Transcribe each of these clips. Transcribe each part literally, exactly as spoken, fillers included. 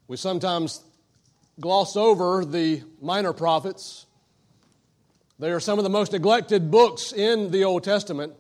We sometimes gloss over the minor prophets. They are some of the most neglected books in the Old Testament.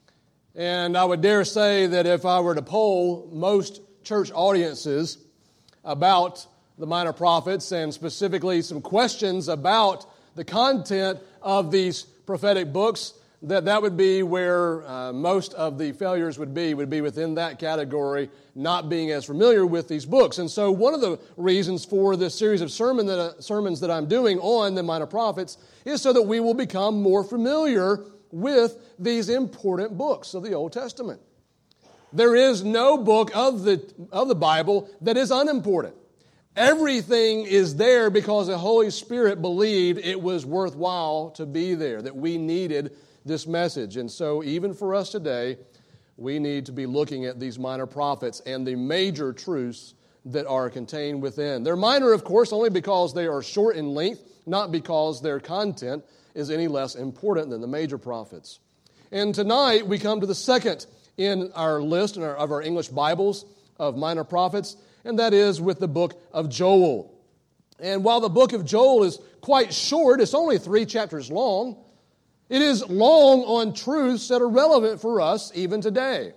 And I would dare say that if I were to poll most church audiences about the minor prophets and specifically some questions about the content of these prophetic books, that that would be where uh, most of the failures would be, would be within that category, not being as familiar with these books. And so one of the reasons for this series of sermon that, uh, sermons that I'm doing on the minor prophets is so that we will become more familiar with these important books of the Old Testament. There is no book of the, of the Bible that is unimportant. Everything is there because the Holy Spirit believed it was worthwhile to be there, that we needed this message. And so even for us today, we need to be looking at these minor prophets and the major truths that are contained within. They're minor, of course, only because they are short in length, not because their content is any less important than the major prophets. And tonight we come to the second in our list in our, of our English Bibles of minor prophets, and that is with the book of Joel. And while the book of Joel is quite short, it's only three chapters long, it is long on truths that are relevant for us even today.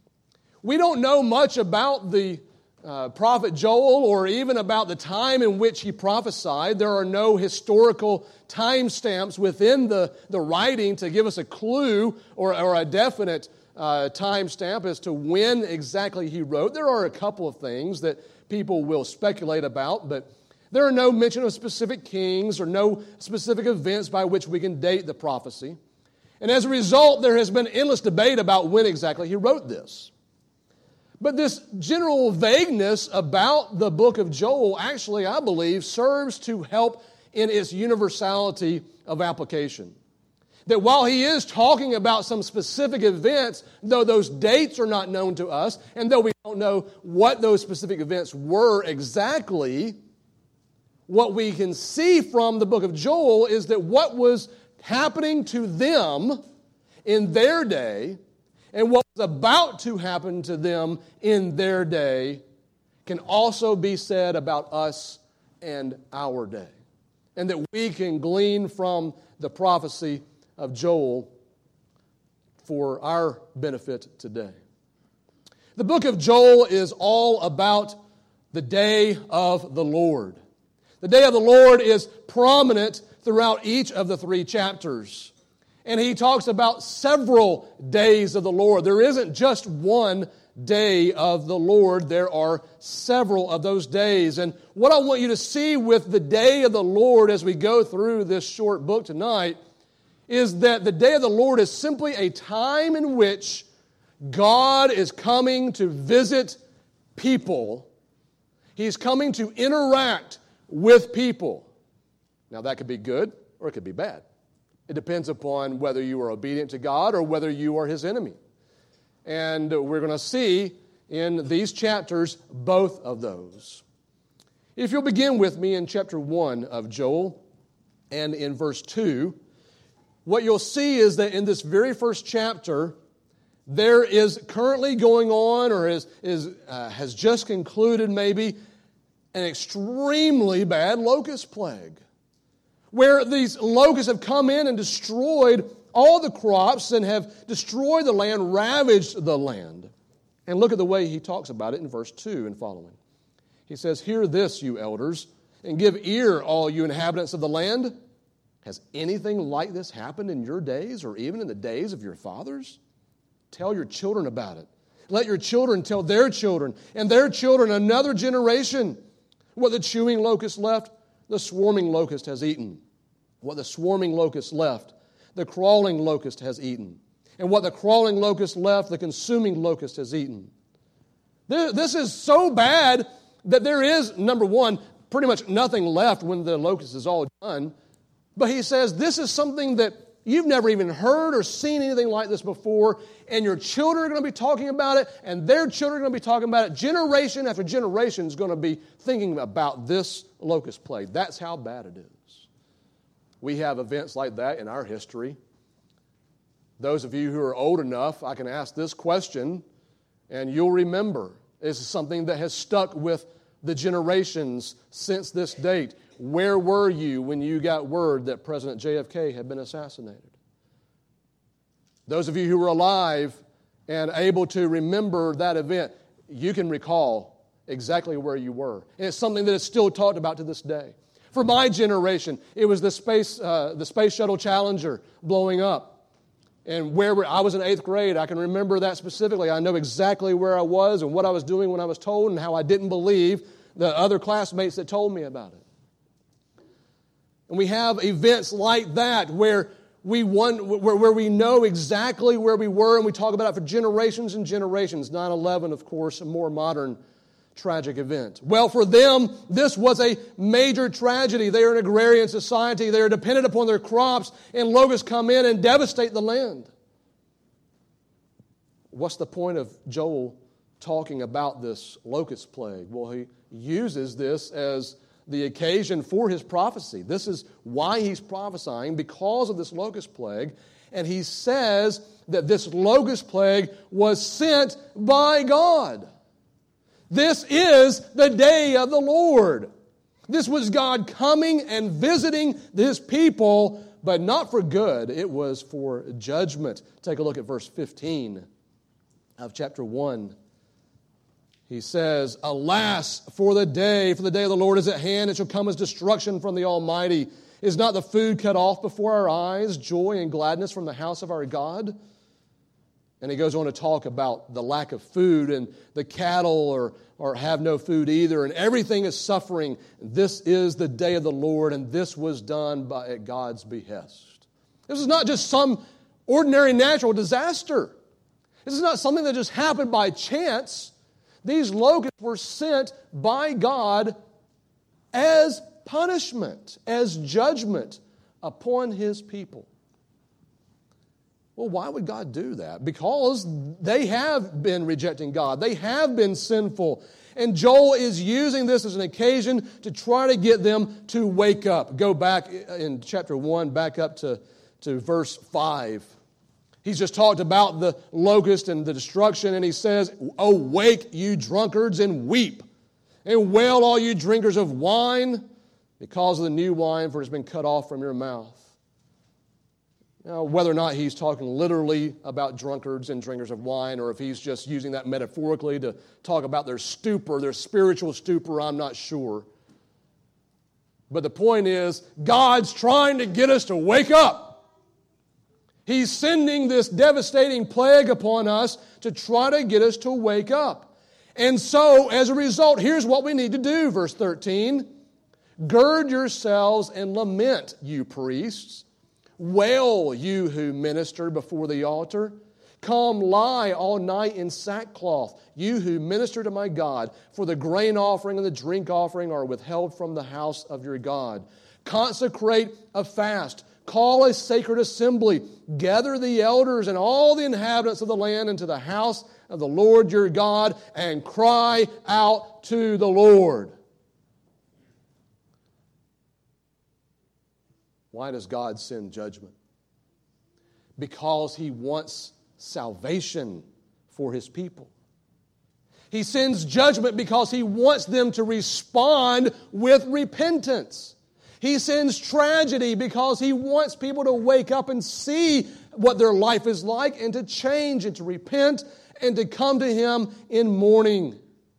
We don't know much about the uh, prophet Joel or even about the time in which he prophesied. There are no historical timestamps within the, the writing to give us a clue or, or a definite uh, timestamp as to when exactly he wrote. There are a couple of things that people will speculate about, but there are no mention of specific kings or no specific events by which we can date the prophecy. And as a result, there has been endless debate about when exactly he wrote this. But this general vagueness about the book of Joel actually, I believe, serves to help in its universality of application. That while he is talking about some specific events, though those dates are not known to us, and though we don't know what those specific events were exactly, what we can see from the book of Joel is that what was happening to them in their day and what was about to happen to them in their day can also be said about us and our day. And that we can glean from the prophecy of Joel for our benefit today. The book of Joel is all about the day of the Lord. The day of the Lord is prominent throughout each of the three chapters. And he talks about several days of the Lord. There isn't just one day of the Lord. There are several of those days. And what I want you to see with the day of the Lord as we go through this short book tonight is that the day of the Lord is simply a time in which God is coming to visit people. He's coming to interact with people. Now that could be good or it could be bad. It depends upon whether you are obedient to God or whether you are His enemy. And we're going to see in these chapters both of those. If you'll begin with me in chapter one of Joel and in verse two, what you'll see is that in this very first chapter, there is currently going on or is, is, uh, has just concluded maybe an extremely bad locust plague, where these locusts have come in and destroyed all the crops and have destroyed the land, ravaged the land. And look at the way he talks about it in verse two and following. He says, "Hear this, you elders, and give ear, all you inhabitants of the land. Has anything like this happened in your days or even in the days of your fathers? Tell your children about it. Let your children tell their children and their children another generation. What the chewing locust left, the swarming locust has eaten. What the swarming locust left, the crawling locust has eaten. And what the crawling locust left, the consuming locust has eaten." This is so bad that there is, number one, pretty much nothing left when the locust is all done. But he says this is something that you've never even heard or seen anything like this before, and your children are going to be talking about it, and their children are going to be talking about it. Generation after generation is going to be thinking about this locust plague. That's how bad it is. We have events like that in our history. Those of you who are old enough, I can ask this question, and you'll remember. This is something that has stuck with the generations since this date, where were you when you got word that President J F K had been assassinated? Those of you who were alive and able to remember that event, you can recall exactly where you were. And it's something that is still talked about to this day. For my generation, it was the space, uh, the Space Shuttle Challenger blowing up. And where I was in eighth grade, I can remember that specifically. I know exactly where I was and what I was doing when I was told and how I didn't believe the other classmates that told me about it. And we have events like that where we won, where, where we know exactly where we were, and we talk about it for generations and generations. nine eleven, of course, a more modern tragic event. Well, for them, this was a major tragedy. They are an agrarian society. They are dependent upon their crops, and locusts come in and devastate the land. What's the point of Joel talking about this locust plague? Well, he uses this as the occasion for his prophecy. This is why he's prophesying, because of this locust plague. And he says that this locust plague was sent by God. This is the day of the Lord. This was God coming and visiting His people, but not for good. It was for judgment. Take a look at verse fifteen of chapter one. He says, "Alas, for the day, for the day of the Lord is at hand. It shall come as destruction from the Almighty. Is not the food cut off before our eyes, joy and gladness from the house of our God?" And he goes on to talk about the lack of food, and the cattle or, or have no food either, and everything is suffering. This is the day of the Lord, and this was done by at God's behest. This is not just some ordinary natural disaster. This is not something that just happened by chance. These locusts were sent by God as punishment, as judgment upon His people. Well, why would God do that? Because they have been rejecting God. They have been sinful. And Joel is using this as an occasion to try to get them to wake up. Go back in chapter one, back up to, to verse five. He's just talked about the locust and the destruction, and he says, "Awake, you drunkards, and weep, and wail, all you drinkers of wine, because of the new wine, for it has been cut off from your mouth." Now, whether or not he's talking literally about drunkards and drinkers of wine, or if he's just using that metaphorically to talk about their stupor, their spiritual stupor, I'm not sure. But the point is, God's trying to get us to wake up. He's sending this devastating plague upon us to try to get us to wake up. And so, as a result, here's what we need to do, verse thirteen. "Gird yourselves and lament, you priests. Wail, you who minister before the altar. Come, lie all night in sackcloth, you who minister to my God, for the grain offering and the drink offering are withheld from the house of your God. Consecrate a fast, call a sacred assembly, gather the elders and all the inhabitants of the land into the house of the Lord your God, and cry out to the Lord." Why does God send judgment? Because He wants salvation for His people. He sends judgment because He wants them to respond with repentance. He sends tragedy because He wants people to wake up and see what their life is like and to change and to repent and to come to Him in mourning.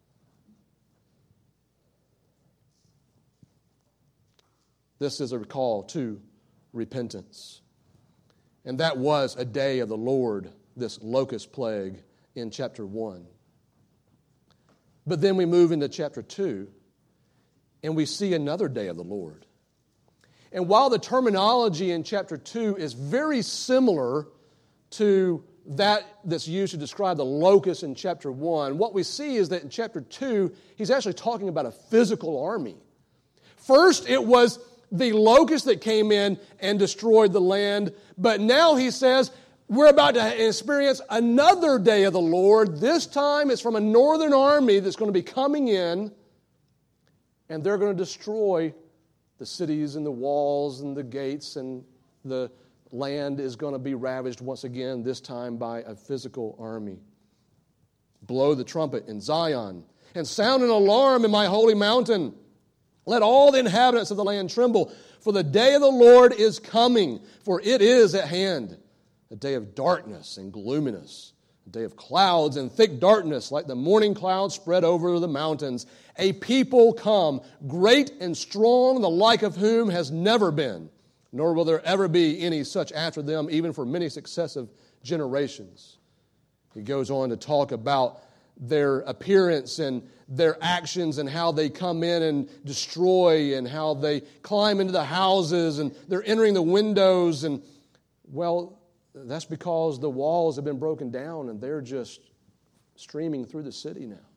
This is a call to repentance. And that was a day of the Lord, this locust plague in chapter one. But then we move into chapter two, and we see another day of the Lord. And while the terminology in chapter two is very similar to that that's used to describe the locust in chapter one, what we see is that in chapter two, he's actually talking about a physical army. First, it was the locust that came in and destroyed the land. But now he says, we're about to experience another day of the Lord. This time it's from a northern army that's going to be coming in, and they're going to destroy the cities and the walls and the gates, and the land is going to be ravaged once again, this time by a physical army. Blow the trumpet in Zion, and sound an alarm in my holy mountain. Let all the inhabitants of the land tremble, for the day of the Lord is coming, for it is at hand, a day of darkness and gloominess, a day of clouds and thick darkness, like the morning clouds spread over the mountains. A people come, great and strong, the like of whom has never been, nor will there ever be any such after them, even for many successive generations. He goes on to talk about their appearance and their actions and how they come in and destroy and how they climb into the houses and they're entering the windows. And, well, that's because the walls have been broken down and they're just streaming through the city now.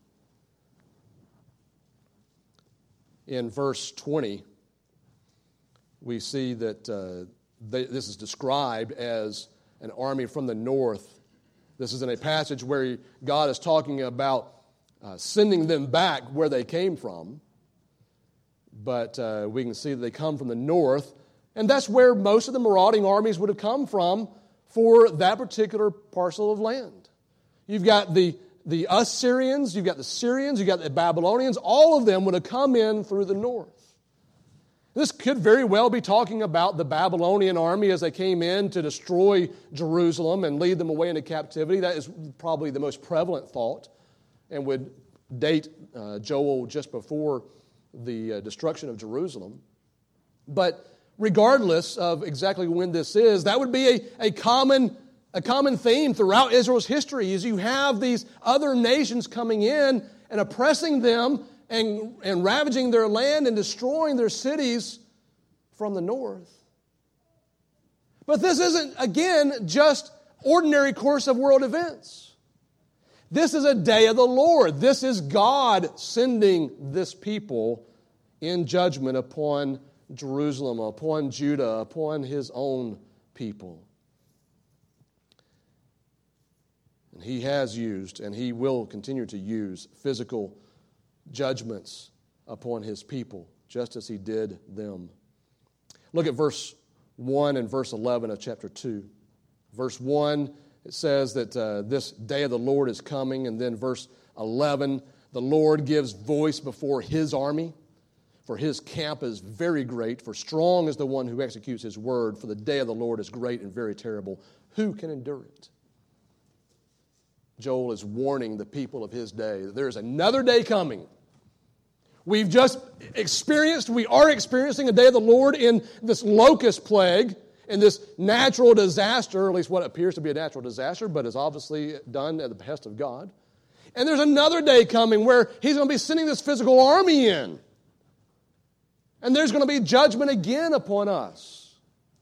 In verse twenty, we see that uh, they, this is described as an army from the north. This is in a passage where God is talking about uh, sending them back where they came from. But uh, we can see that they come from the north. And that's where most of the marauding armies would have come from for that particular parcel of land. You've got the, the Assyrians, you've got the Syrians, you've got the Babylonians. All of them would have come in through the north. This could very well be talking about the Babylonian army as they came in to destroy Jerusalem and lead them away into captivity. That is probably the most prevalent thought and would date uh, Joel just before the uh, destruction of Jerusalem. But regardless of exactly when this is, that would be a, a common a common theme throughout Israel's history is you have these other nations coming in and oppressing them and, and ravaging their land and destroying their cities from the north. But this isn't, again, just ordinary course of world events. This is a day of the Lord. This is God sending this people in judgment upon Jerusalem, upon Judah, upon His own people. And He has used, and He will continue to use, physical judgments upon His people, just as He did them. Look at verse one and verse eleven of chapter two. Verse one, it says that uh, this day of the Lord is coming, and then verse eleven, the Lord gives voice before His army, for His camp is very great, for strong is the one who executes His word, for the day of the Lord is great and very terrible. Who can endure it? Joel is warning the people of his day that there is another day coming. We've just experienced, we are experiencing a day of the Lord in this locust plague, in this natural disaster, or at least what appears to be a natural disaster, but is obviously done at the behest of God. And there's another day coming where He's going to be sending this physical army in. And there's going to be judgment again upon us.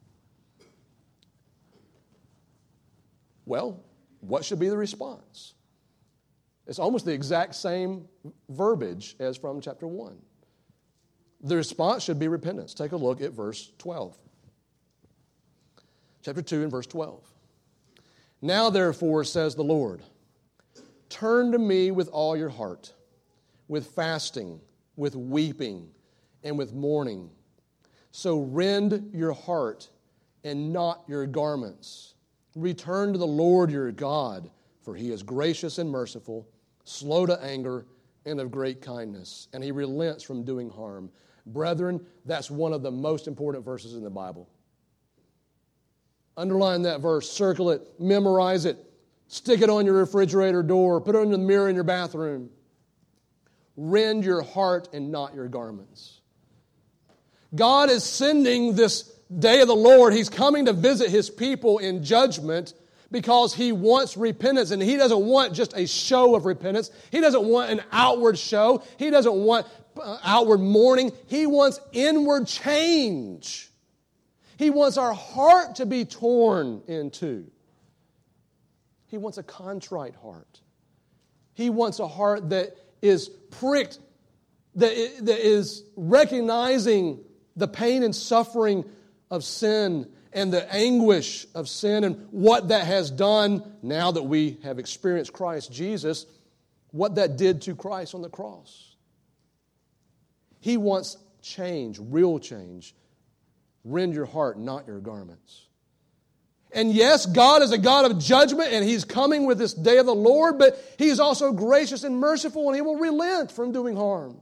Well, what should be the response? It's almost the exact same verbiage as from chapter one. The response should be repentance. Take a look at verse twelve. Chapter two and verse twelve. Now therefore, says the Lord, turn to me with all your heart, with fasting, with weeping, and with mourning. So rend your heart and not your garments. Return to the Lord your God, for He is gracious and merciful, slow to anger, and of great kindness, and He relents from doing harm. Brethren, that's one of the most important verses in the Bible. Underline that verse, circle it, memorize it, stick it on your refrigerator door, put it on the mirror in your bathroom. Rend your heart and not your garments. God is sending this day of the Lord. He's coming to visit His people in judgment because He wants repentance, and He doesn't want just a show of repentance. He doesn't want an outward show. He doesn't want uh, outward mourning. He wants inward change. He wants our heart to be torn in two. He wants a contrite heart. He wants a heart that is pricked, that is recognizing the pain and suffering of sin and the anguish of sin and what that has done now that we have experienced Christ Jesus, what that did to Christ on the cross. He wants change, real change. Rend your heart, not your garments. And yes, God is a God of judgment, and He's coming with this day of the Lord, but He's also gracious and merciful, and He will relent from doing harm.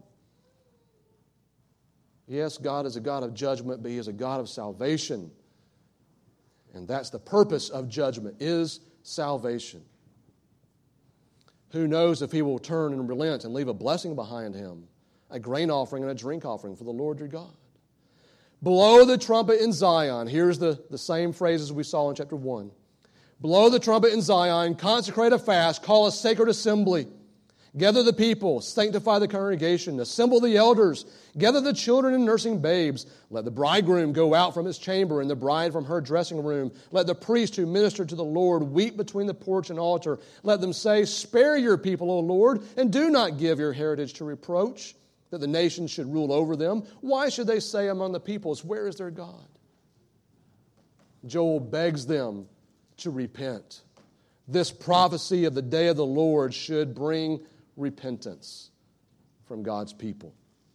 Yes, God is a God of judgment, but He is a God of salvation. And that's the purpose of judgment, is salvation. Who knows if He will turn and relent and leave a blessing behind Him, a grain offering and a drink offering for the Lord your God. Blow the trumpet in Zion. Here's the, the same phrases we saw in chapter one. Blow the trumpet in Zion, consecrate a fast, call a sacred assembly. Gather the people, sanctify the congregation, assemble the elders, gather the children and nursing babes. Let the bridegroom go out from his chamber and the bride from her dressing room. Let the priest who minister to the Lord weep between the porch and altar. Let them say, spare your people, O Lord, and do not give your heritage to reproach, that the nations should rule over them. Why should they say among the peoples, where is their God? Joel begs them to repent. This prophecy of the day of the Lord should bring repentance from God's people.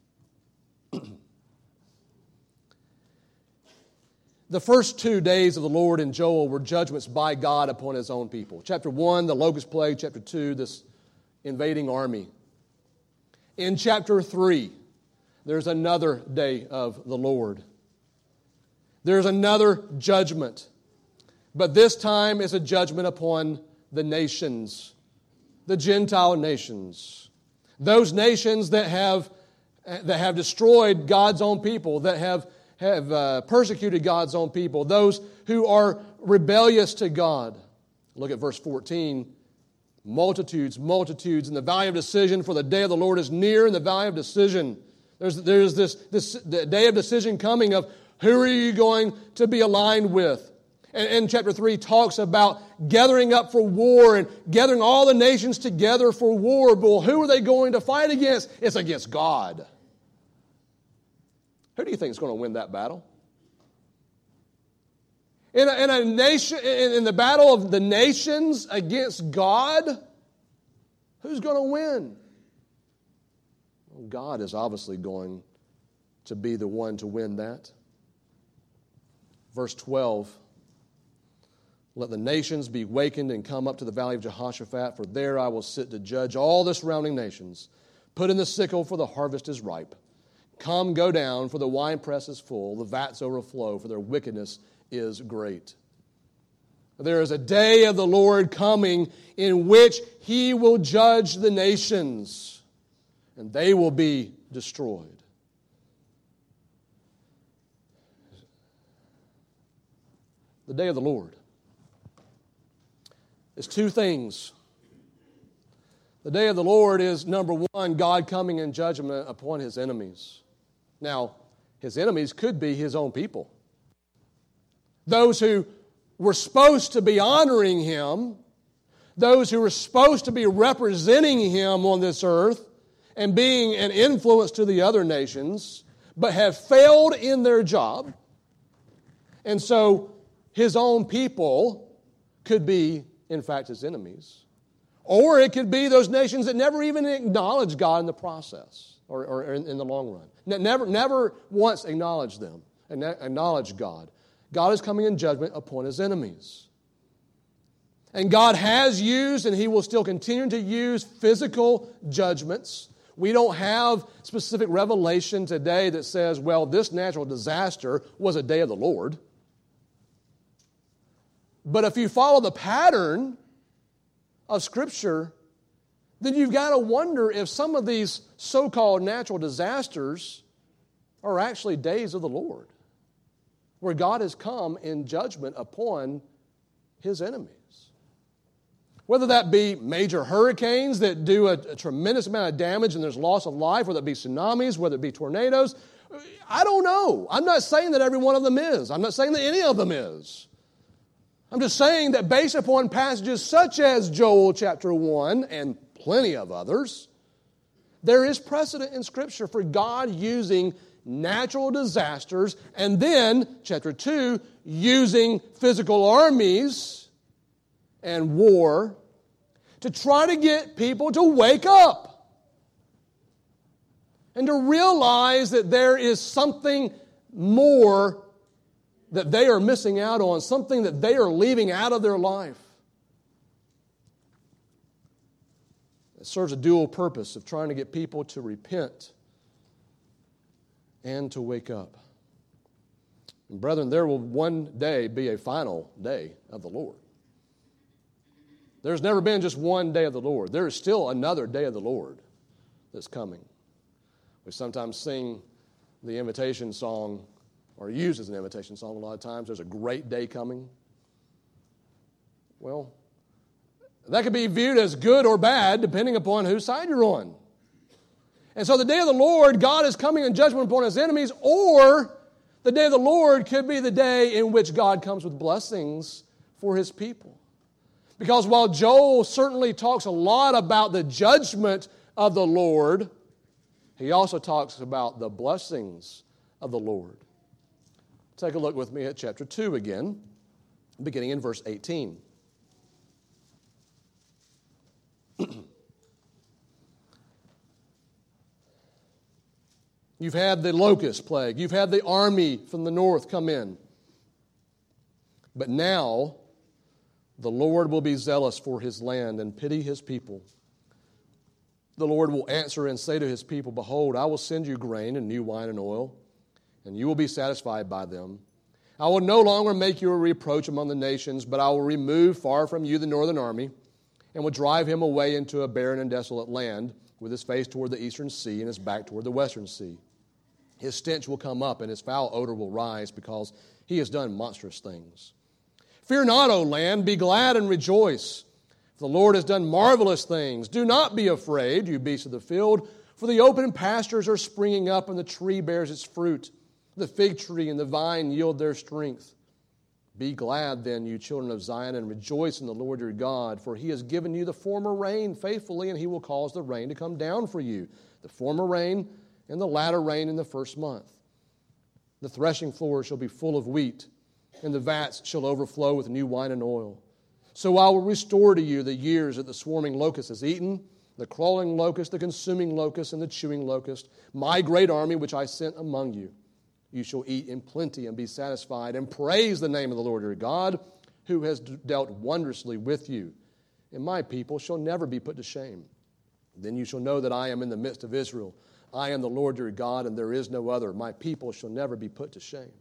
The first two days of the Lord in Joel were judgments by God upon His own people. Chapter one, the locust plague. Chapter two, this invading army. In chapter three, there's another day of the Lord. There's another judgment. But this time it's a judgment upon the nations, the Gentile nations. Those nations that have, that have destroyed God's own people, that have, have uh, persecuted God's own people, those who are rebellious to God. Look at verse fourteen. Multitudes, multitudes in the valley of decision, for the day of the Lord is near in the valley of decision. There's, there's this, this the day of decision coming of who are you going to be aligned with? And, and chapter three talks about gathering up for war and gathering all the nations together for war. But who are they going to fight against? It's against God. Who do you think is going to win that battle? In a, in a nation, in, in the battle of the nations against God, who's going to win? Well, God is obviously going to be the one to win that. Verse twelve, let the nations be wakened and come up to the valley of Jehoshaphat, for there I will sit to judge all the surrounding nations. Put in the sickle, for the harvest is ripe. Come, go down, for the winepress is full, the vats overflow, for their wickedness is great. There is a day of the Lord coming in which He will judge the nations, and they will be destroyed. The day of the Lord is two things. The day of the Lord is, number one, God coming in judgment upon His enemies. Now, His enemies could be His own people. Those who were supposed to be honoring Him, those who were supposed to be representing Him on this earth and being an influence to the other nations, but have failed in their job. And so His own people could be, in fact, His enemies. Or it could be those nations that never even acknowledge God in the process or, or in, in the long run. Never, never once acknowledge them and acknowledge God. God is coming in judgment upon His enemies. And God has used, and He will still continue to use, physical judgments. We don't have specific revelation today that says, well, this natural disaster was a day of the Lord. But if you follow the pattern of Scripture, then you've got to wonder if some of these so-called natural disasters are actually days of the Lord, where God has come in judgment upon His enemies. Whether that be major hurricanes that do a, a tremendous amount of damage and there's loss of life, whether it be tsunamis, whether it be tornadoes, I don't know. I'm not saying that every one of them is. I'm not saying that any of them is. I'm just saying that based upon passages such as Joel chapter one and plenty of others, there is precedent in Scripture for God using natural disasters and then, chapter two, using physical armies and war to try to get people to wake up and to realize that there is something more that they are missing out on, something that they are leaving out of their life. It serves a dual purpose of trying to get people to repent and to wake up. And brethren, there will one day be a final day of the Lord. There's never been just one day of the Lord. There is still another day of the Lord that's coming. We sometimes sing the invitation song, or use as an invitation song a lot of times. There's a great day coming. Well, that could be viewed as good or bad depending upon whose side you're on. And so the day of the Lord, God is coming in judgment upon His enemies, or the day of the Lord could be the day in which God comes with blessings for His people. Because while Joel certainly talks a lot about the judgment of the Lord, he also talks about the blessings of the Lord. Take a look with me at chapter two again, beginning in verse eighteen. You've had the locust plague. You've had the army from the north come in. But now the Lord will be zealous for His land and pity His people. The Lord will answer and say to His people, behold, I will send you grain and new wine and oil, and you will be satisfied by them. I will no longer make you a reproach among the nations, but I will remove far from you the northern army, and will drive him away into a barren and desolate land, with his face toward the eastern sea and his back toward the western sea. His stench will come up, and his foul odor will rise, because he has done monstrous things. Fear not, O land, be glad and rejoice. For the Lord has done marvelous things. Do not be afraid, you beasts of the field, for the open pastures are springing up, and the tree bears its fruit. The fig tree and the vine yield their strength. Be glad then, you children of Zion, and rejoice in the Lord your God, for He has given you the former rain faithfully, and He will cause the rain to come down for you, the former rain and the latter rain in the first month. The threshing floor shall be full of wheat, and the vats shall overflow with new wine and oil. So I will restore to you the years that the swarming locust has eaten, the crawling locust, the consuming locust, and the chewing locust, my great army which I sent among you. You shall eat in plenty and be satisfied, and praise the name of the Lord your God, who has dealt wondrously with you. And my people shall never be put to shame. Then you shall know that I am in the midst of Israel. I am the Lord your God, and there is no other. My people shall never be put to shame.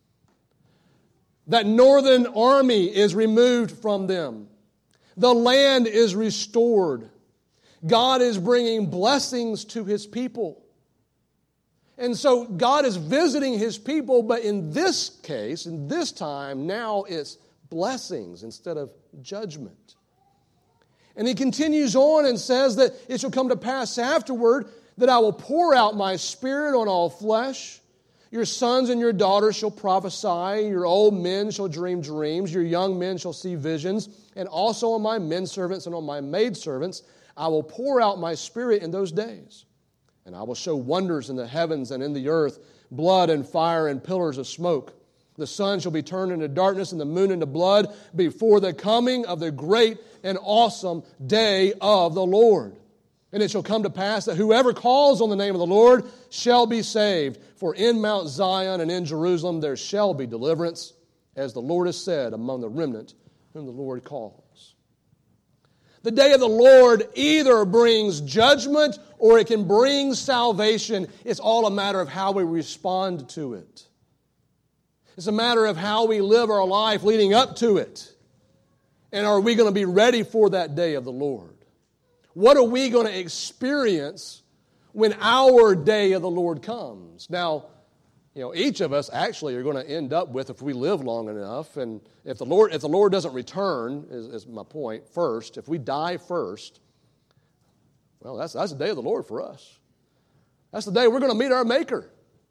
That northern army is removed from them. The land is restored. God is bringing blessings to His people. And so God is visiting His people, but in this case, in this time, now it's blessings instead of judgment. And He continues on and says that it shall come to pass afterward that I will pour out my Spirit on all flesh. Your sons and your daughters shall prophesy, your old men shall dream dreams, your young men shall see visions, and also on my men servants and on my maid servants I will pour out my Spirit in those days. And I will show wonders in the heavens and in the earth, blood and fire and pillars of smoke. The sun shall be turned into darkness and the moon into blood before the coming of the great and awesome day of the Lord. And it shall come to pass that whoever calls on the name of the Lord shall be saved. For in Mount Zion and in Jerusalem there shall be deliverance, as the Lord has said, among the remnant whom the Lord calls. The day of the Lord either brings judgment or it can bring salvation. It's all a matter of how we respond to it. It's a matter of how we live our life leading up to it. And are we going to be ready for that day of the Lord? What are we going to experience when our day of the Lord comes? Now, you know, each of us actually are going to end up with, if we live long enough, and if the Lord, if the Lord doesn't return, is, is my point, first, if we die first, well, that's, that's the day of the Lord for us. That's the day we're going to meet our Maker.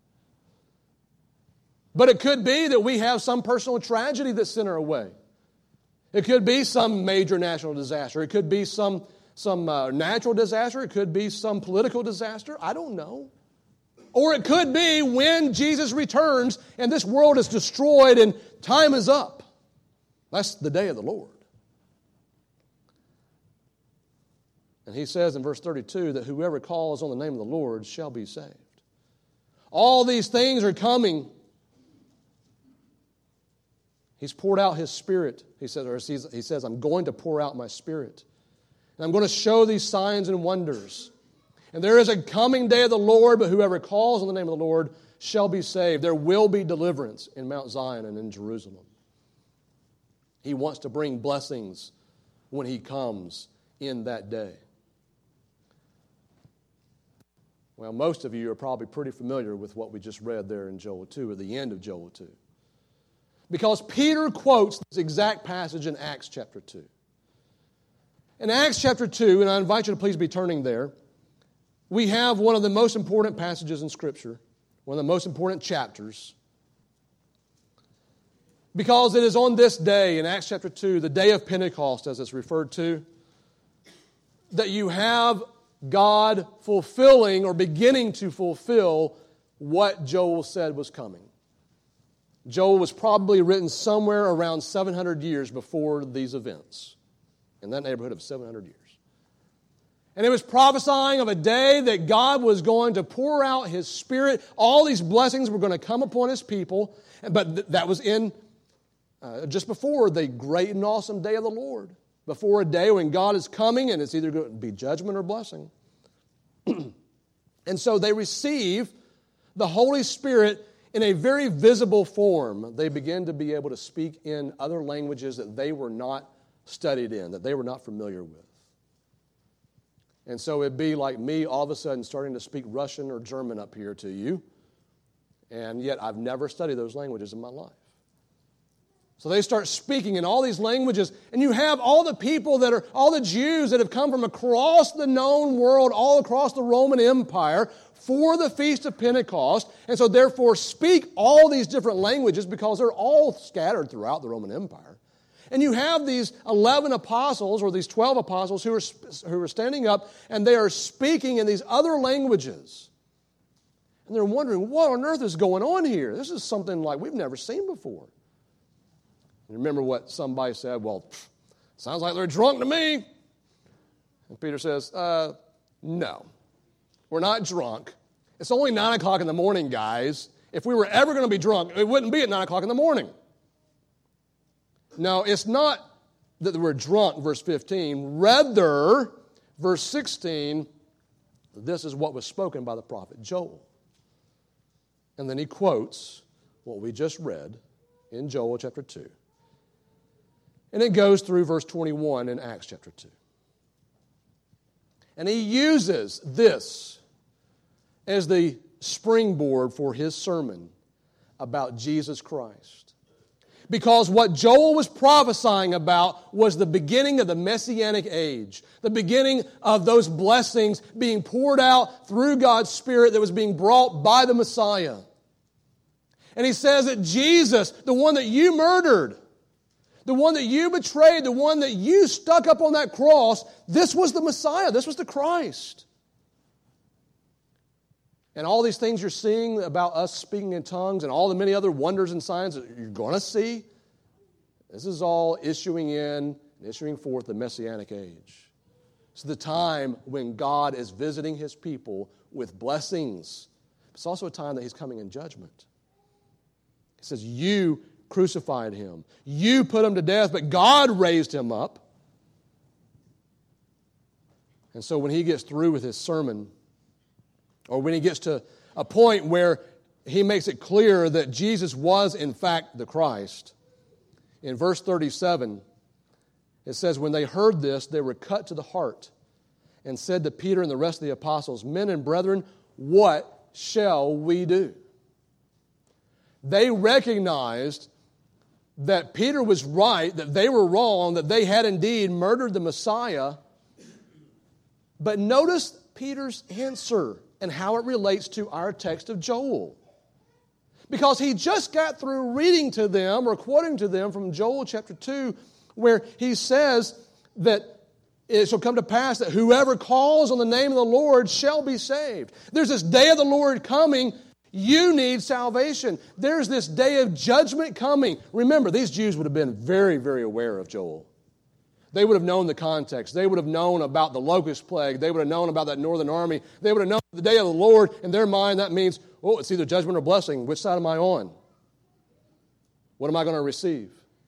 But it could be that we have some personal tragedy that sent her away. It could be some major national disaster. It could be some, some uh, natural disaster. It could be some political disaster. I don't know. Or it could be when Jesus returns and this world is destroyed and time is up. That's the day of the Lord. And He says in verse thirty-two that whoever calls on the name of the Lord shall be saved. All these things are coming. He's poured out His Spirit. He says, or he says, I'm going to pour out my Spirit. And I'm going to show these signs and wonders. And there is a coming day of the Lord, but whoever calls on the name of the Lord shall be saved. There will be deliverance in Mount Zion and in Jerusalem. He wants to bring blessings when He comes in that day. Well, most of you are probably pretty familiar with what we just read there in Joel two, at the end of Joel two. Because Peter quotes this exact passage in Acts chapter two. In Acts chapter two, and I invite you to please be turning there, we have one of the most important passages in Scripture, one of the most important chapters. Because it is on this day, in Acts chapter two, the day of Pentecost, as it's referred to, that you have God fulfilling or beginning to fulfill what Joel said was coming. Joel was probably written somewhere around seven hundred years before these events, in that neighborhood of seven hundred years. And it was prophesying of a day that God was going to pour out His Spirit. All these blessings were going to come upon His people, but th- that was in uh, just before the great and awesome day of the Lord. Before a day when God is coming and it's either going to be judgment or blessing. And so they receive the Holy Spirit in a very visible form. They begin to be able to speak in other languages that they were not studied in, that they were not familiar with. And so it'd be like me all of a sudden starting to speak Russian or German up here to you, and yet I've never studied those languages in my life. So they start speaking in all these languages, and you have all the people that are, all the Jews that have come from across the known world, all across the Roman Empire, for the Feast of Pentecost, and so therefore speak all these different languages because they're all scattered throughout the Roman Empire. And you have these eleven apostles, or these twelve apostles, who are, who are standing up, and they are speaking in these other languages. And they're wondering, what on earth is going on here? This is something like we've never seen before. Remember what somebody said, well, pff, sounds like they're drunk to me. And Peter says, uh, no, we're not drunk. It's only nine o'clock in the morning, guys. If we were ever going to be drunk, it wouldn't be at nine o'clock in the morning. No, it's not that we're drunk, verse fifteen. Rather, verse sixteen, this is what was spoken by the prophet Joel. And then he quotes what we just read in Joel chapter two. And it goes through verse twenty-one in Acts chapter two. And he uses this as the springboard for his sermon about Jesus Christ. Because what Joel was prophesying about was the beginning of the Messianic age, the beginning of those blessings being poured out through God's Spirit that was being brought by the Messiah. And he says that Jesus, the one that you murdered, the one that you betrayed, the one that you stuck up on that cross, this was the Messiah, this was the Christ. And all these things you're seeing about us speaking in tongues and all the many other wonders and signs that you're going to see, this is all issuing in and issuing forth the Messianic age. It's the time when God is visiting His people with blessings. It's also a time that He's coming in judgment. He says, you crucified Him. You put Him to death, but God raised Him up. And so when He gets through with His sermon, or when He gets to a point where He makes it clear that Jesus was in fact the Christ, in verse thirty-seven, it says, when they heard this, they were cut to the heart and said to Peter and the rest of the apostles, men and brethren, what shall we do? They recognized that Peter was right, that they were wrong, that they had indeed murdered the Messiah. But notice Peter's answer and how it relates to our text of Joel. Because he just got through reading to them or quoting to them from Joel chapter two, where he says that it shall come to pass that whoever calls on the name of the Lord shall be saved. There's this day of the Lord coming. You need salvation. There's this day of judgment coming. Remember, these Jews would have been very, very aware of Joel. They would have known the context. They would have known about the locust plague. They would have known about that northern army. They would have known the day of the Lord. In their mind, that means, oh, it's either judgment or blessing. Which side am I on? What am I going to receive?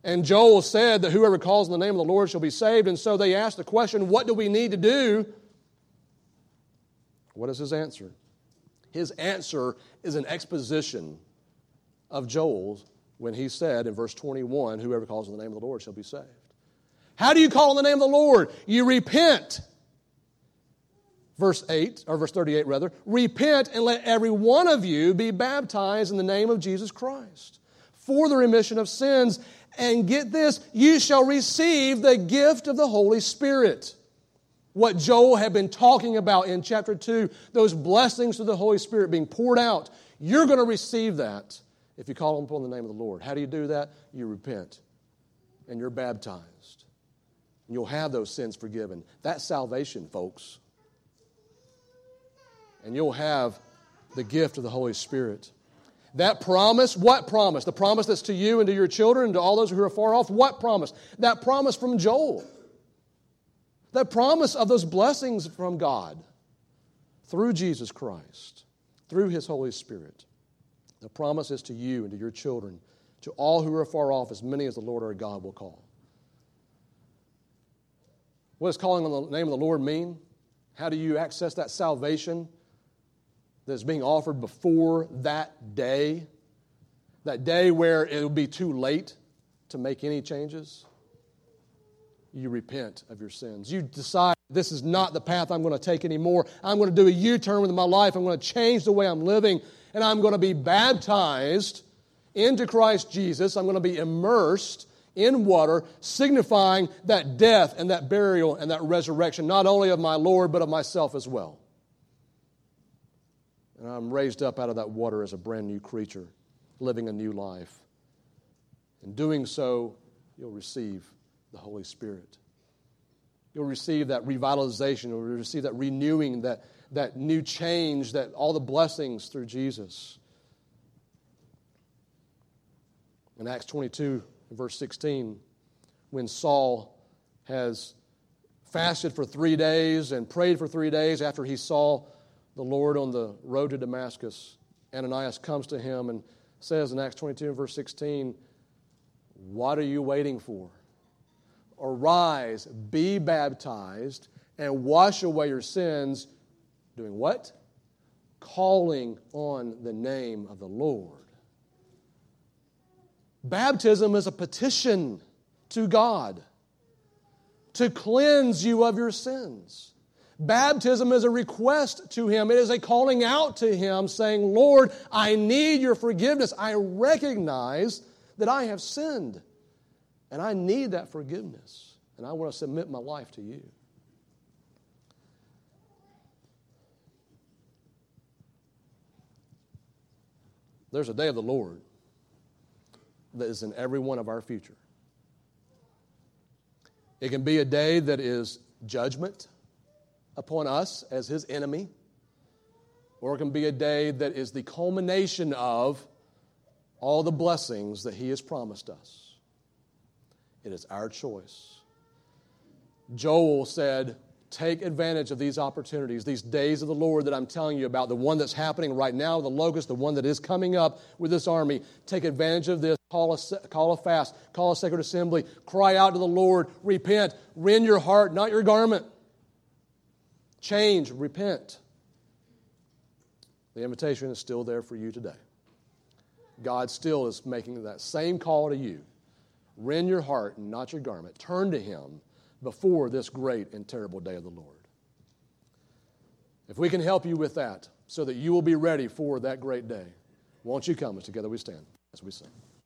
And Joel said that whoever calls on the name of the Lord shall be saved. And so they asked the question, what do we need to do? What is his answer? His answer is an exposition of Joel's when he said in verse twenty-one, whoever calls on the name of the Lord shall be saved. How do you call on the name of the Lord? You repent. Verse eight, or verse thirty-eight rather, repent and let every one of you be baptized in the name of Jesus Christ for the remission of sins. And get this, you shall receive the gift of the Holy Spirit. What Joel had been talking about in chapter two, those blessings of the Holy Spirit being poured out, you're going to receive that if you call upon the name of the Lord. How do you do that? You repent and you're baptized. And you'll have those sins forgiven. That's salvation, folks. And you'll have the gift of the Holy Spirit. That promise, what promise? The promise that's to you and to your children and to all those who are far off. What promise? That promise from Joel. That promise of those blessings from God through Jesus Christ, through His Holy Spirit. The promise is to you and to your children, to all who are far off, as many as the Lord our God will call. What does calling on the name of the Lord mean? How do you access that salvation that's being offered before that day? That day where it will be too late to make any changes? You repent of your sins. You decide this is not the path I'm going to take anymore. I'm going to do a U-turn with my life. I'm going to change the way I'm living. And I'm going to be baptized into Christ Jesus. I'm going to be immersed in water, signifying that death and that burial and that resurrection, not only of my Lord, but of myself as well. And I'm raised up out of that water as a brand new creature, living a new life. In doing so, you'll receive the Holy Spirit. You'll receive that revitalization. You'll receive that renewing, that, that new change, that all the blessings through Jesus. In Acts twenty-two, verse sixteen, when Saul has fasted for three days and prayed for three days after he saw the Lord on the road to Damascus, Ananias comes to him and says in Acts twenty-two and verse sixteen, what are you waiting for? Arise, be baptized, and wash away your sins. Doing what? Calling on the name of the Lord. Baptism is a petition to God to cleanse you of your sins. Baptism is a request to Him. It is a calling out to Him saying, Lord, I need your forgiveness. I recognize that I have sinned. And I need that forgiveness. And I want to submit my life to you. There's a day of the Lord that is in every one of our future. It can be a day that is judgment upon us as His enemy, or it can be a day that is the culmination of all the blessings that He has promised us. It is our choice. Joel said, take advantage of these opportunities, these days of the Lord that I'm telling you about, the one that's happening right now, the locust, the one that is coming up with this army. Take advantage of this. Call a, call a fast. Call a sacred assembly. Cry out to the Lord. Repent. Rend your heart, not your garment. Change. Repent. The invitation is still there for you today. God still is making that same call to you. Rend your heart and not your garment. Turn to Him before this great and terrible day of the Lord. If we can help you with that so that you will be ready for that great day, won't you come as together we stand as we sing.